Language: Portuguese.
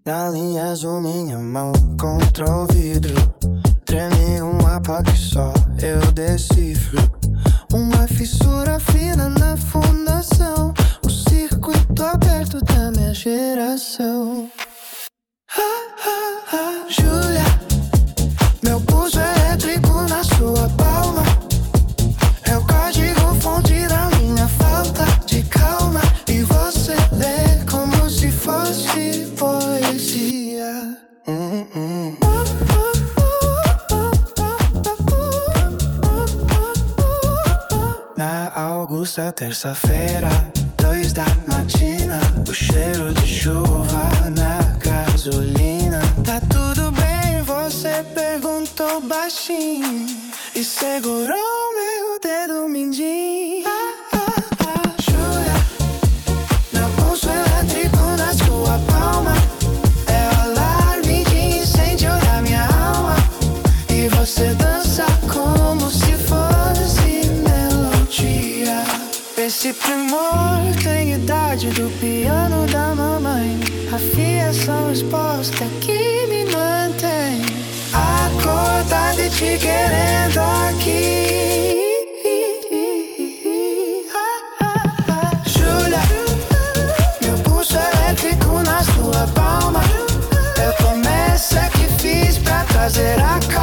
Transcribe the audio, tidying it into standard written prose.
Na linha azul minha mão contra o vidro. Treme uma pá que só eu decifro. Uma fissura fina na fundação. O circuito aberto da minha geração. Júlia, meu pulso elétrico na sua palma. É o código fonte da minha falta de calma. E você lê como se fosse poesia. Na Augusta, terça-feira, 2 da matina. O cheiro de chuva na gasolina. Tá tudo bem? Você perguntou baixinho e segurou meu dedo mindinho. Júlia, meu pulso elétrico na sua palma. É o alarme de incêndio da minha alma. E você dança como se fosse melodia. Esse primor tem idade do piano da mamãe. A fiação exposta que me mantém acordada e te querendo aqui. Júlia, meu pulso elétrico na sua palma. É a promessa que fiz pra trazer a calma.